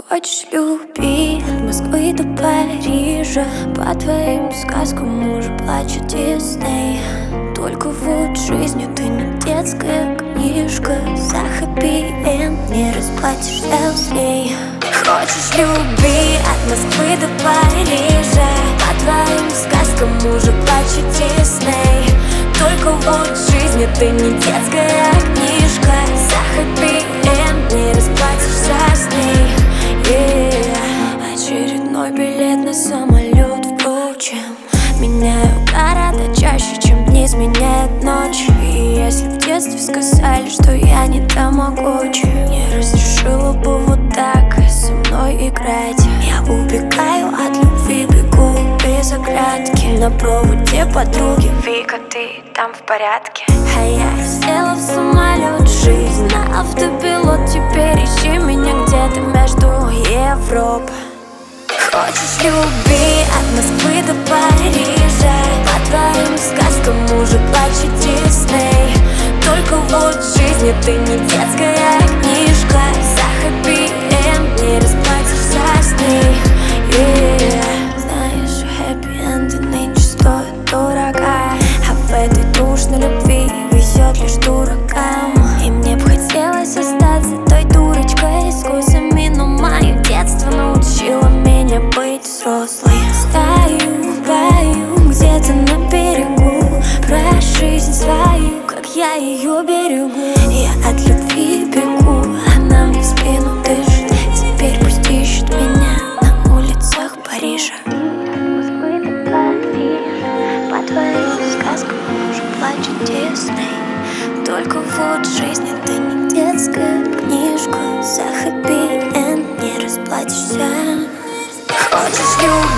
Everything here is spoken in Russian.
Хочешь, люби от Москвы до Парижа. По твоим сказкам уже плачет Дисней. Только вот жизнь — это не детская книжка. За хэппи-энд не расплатишься с ней. Хочешь, люби от Москвы до Парижа. По твоим сказкам уже плачет Дисней. Только вот жизнь — это не детская книжка. За хэппи-энд не расплатишься с ней. Очередной билет на самолет, впрочем. Меняю города чаще, чем дни сменяет ночь. И если в детстве сказали, что я не тамагочи, не разрешила бы вот так со мной играть. Я убегаю от любви, бегу без оглядки. На проводе подруги: Вика, ты там в порядке? А я села в самолет, жизнь на автопилот. Теперь ищи меня где-то между Европ. Хочешь, люби от Москвы до Парижа. По твоим сказкам уже плачет Дисней. Только вот жизнь — это не детская книжка. За хэппи-энд не расплатишься с ней. Знаешь, хэппи-энды нынче стоят дорого, а в этой душной любви везет лишь дуракам. И мне б хотелось остаться той дурочкой с вкусами, но мое детство научило меня быть взрослой. Стою, пою где-то на берегу про жизнь свою, как я ее берегу. Я от любви бегу, она мне в спину дышит. Теперь пусть ищет меня на улицах Парижа. От Москвы до Парижа. По твоим сказкам уже плачет Дисней. Только вот жизнь — это не детская книжка. За хэппи-энд не расплатишься. Хочешь, любить